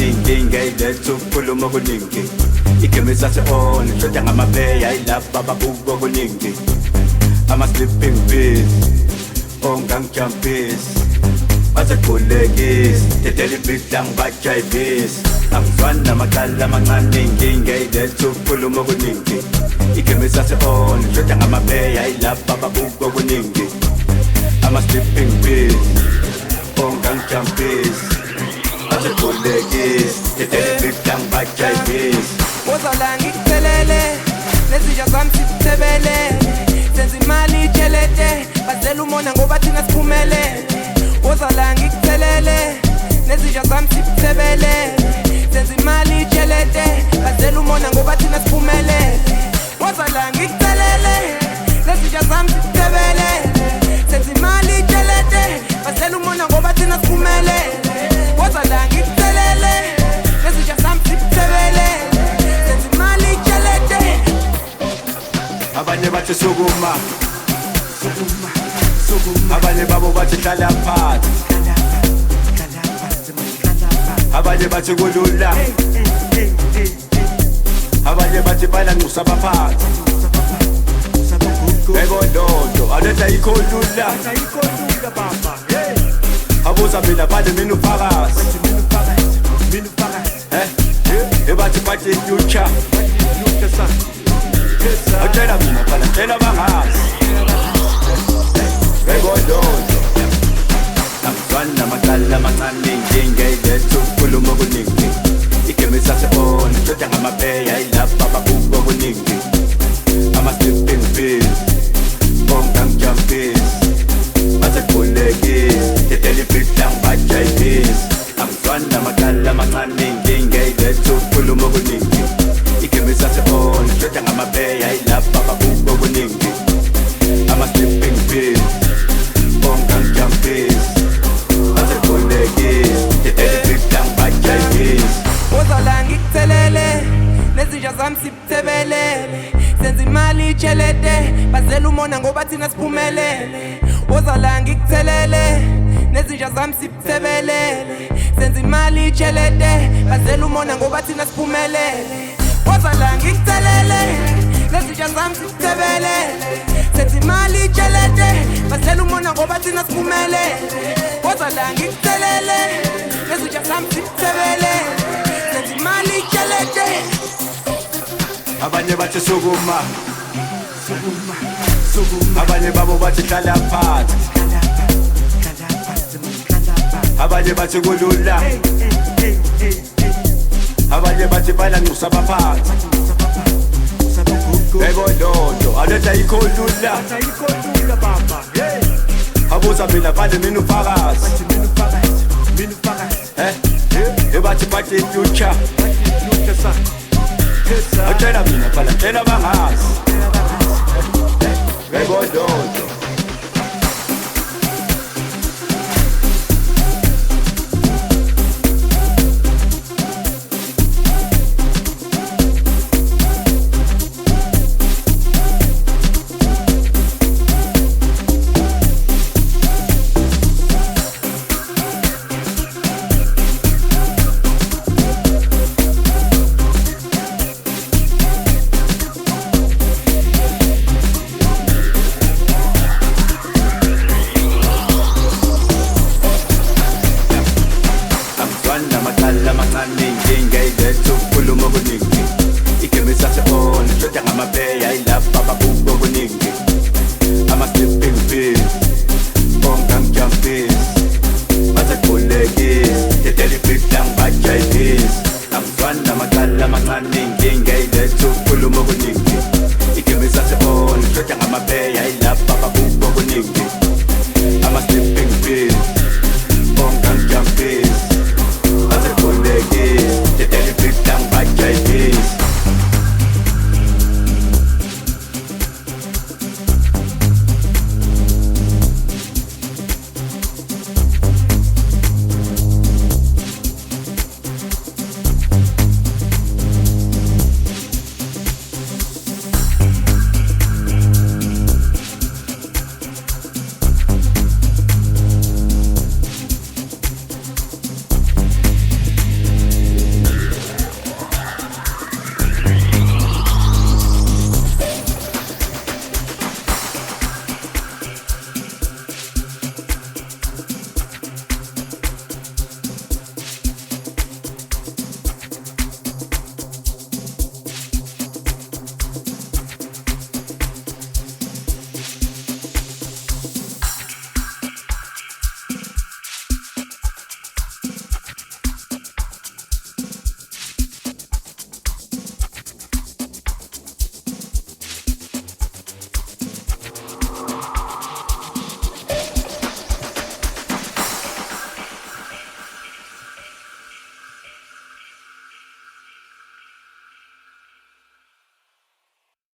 amaningi ngayletha ukukhuluma okuningi igame sase-on shoda ngamabeya yilapha ababuka okuningi ama-sleeping pills ongangijampisi basekhulekisi dedela ibhidla ngibajayivisi angizwani namaqala amancane ngingayletha ukukhuluma okuningi igame sase-on shoda ngamabeya yilapha ababuka okuningi ama-sleeping pills ongangijampisi basekhulekisi dedela ibhidla ngibajayivisi Uzala ngikucelele nezitsha zami sikuthebelele senza imali itshelete bazela umona ngoba thina siphumelele Uzala ngikucelele nezitsha zami sikuthebelele senza imali itshelete bazela umona ngoba thina siphumelele Uzala ngikucelele nezitsha zami sikuthebelele senza imali itshelete bazela umona ngoba thina siphumelele Uzala ngikucelele nezitsha zami sikuthebelele abanye bathi sukuma abanye babo bathi hlala phansi abanye bathi kulula abanye bathi balanxusa abaphansi ekondondo aletha ikholula abuza mina bale mina uphakathi ebathi bathi future Atela mina pala, tela bangazi Regododo Angizwana amaqala amancane ngingayletha ukukhuluma okuningi igame sase-on shoda ngamabeya yilapha ababuka okuningi ama-sleeping pills ongangijampisi basekhulekisi dedela ibhidla ngibajayivisi angizwana amaqala amancane ngingayletha ukukhuluma okuningi igame sase-on shoda ngamabeya yilapha ababuka okuningi ama-sleeping pills ongangijampisi basekhulekisi dedela ibhidla ngibajayivisi Uzala ngikucelele nezitsha zami sikuthebelele senza imali itshelete bazela umona ngoba thina siphumelele Uzala ngikucelele nezitsha zami sikuthebelele senza imali itshelete bazela umona ngoba thina siphumelele Uzala ngikucelele nezitsha zami sikuthebelele senza imali itshelete bazela umona ngoba thina siphumelele Uzala ngikucelele nezitsha zami sikuthebelele senza imali itshelete abanye bathi sukuma abanye babo bathi hlala phansi abanye bathi kulula abanye bathi balanxusa abaphansi ekondondo aletha ikholula abuza mina bale mina uphakathi ebathi bathi future atela mina pala, tela bangazi Regododo amaqala amancane ngingayletha ukukhuluma okuningi igame sase-on shoda ngamabeya yilapha ababuka okuningi ama-sleeping pills ongangijampisi basekhulekisi dedela ibhidla ngibajayivisi angizwani namaqala amancane